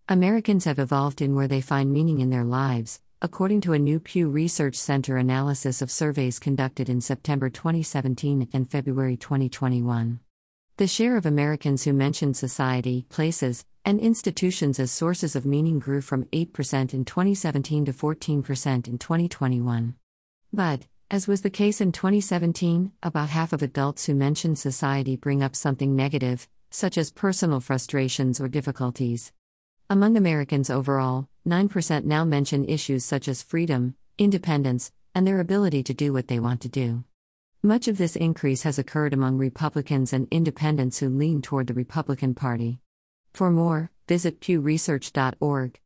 Americans have evolved in where they find meaning in their lives, according to a new Pew Research Center analysis of surveys conducted in September 2017 and February 2021. The share of Americans who mention society, places, and institutions as sources of meaning grew from 8% in 2017 to 14% in 2021. But, as was the case in 2017, about half of adults who mention society bring up something negative, such as personal frustrations or difficulties. Among Americans overall, 9% now mention issues such as freedom, independence, and their ability to do what they want to do. Much of this increase has occurred among Republicans and independents who lean toward the Republican Party. For more, visit pewresearch.org.